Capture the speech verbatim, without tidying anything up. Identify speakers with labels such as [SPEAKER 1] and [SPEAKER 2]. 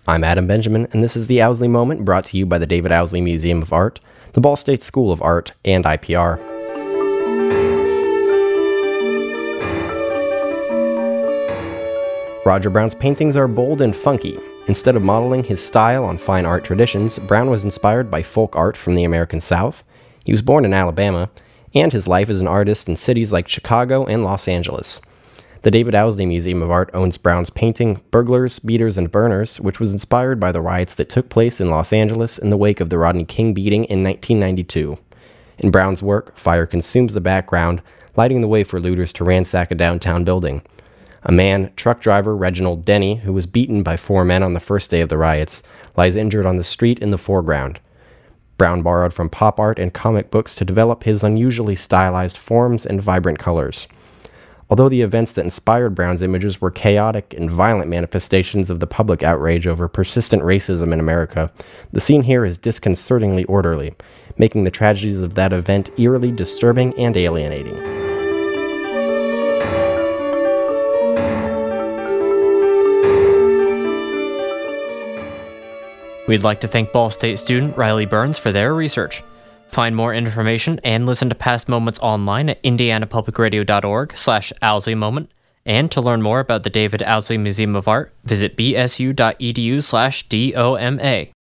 [SPEAKER 1] I'm Adam Benjamin, and this is the Owsley Moment, brought to you by the David Owsley Museum of Art, the Ball State School of Art, and I P R. Roger Brown's paintings are bold and funky. Instead of modeling his style on fine art traditions, Brown was inspired by folk art from the American South. He was born in Alabama, and his life as an artist in cities like Chicago and Los Angeles. The David Owsley Museum of Art owns Brown's painting, Burglars, Beaters, and Burners, which was inspired by the riots that took place in Los Angeles in the wake of the Rodney King beating in nineteen ninety-two. In Brown's work, fire consumes the background, lighting the way for looters to ransack a downtown building. A man, truck driver Reginald Denny, who was beaten by four men on the first day of the riots, lies injured on the street in the foreground. Brown borrowed from pop art and comic books to develop his unusually stylized forms and vibrant colors. Although the events that inspired Brown's images were chaotic and violent manifestations of the public outrage over persistent racism in America, the scene here is disconcertingly orderly, making the tragedies of that event eerily disturbing and alienating.
[SPEAKER 2] We'd like to thank Ball State student Riley Burns for their research. Find more information and listen to past moments online at indianapublicradio.org slash Owsley Moment. And to learn more about the David Owsley Museum of Art, visit bsu.edu slash DOMA.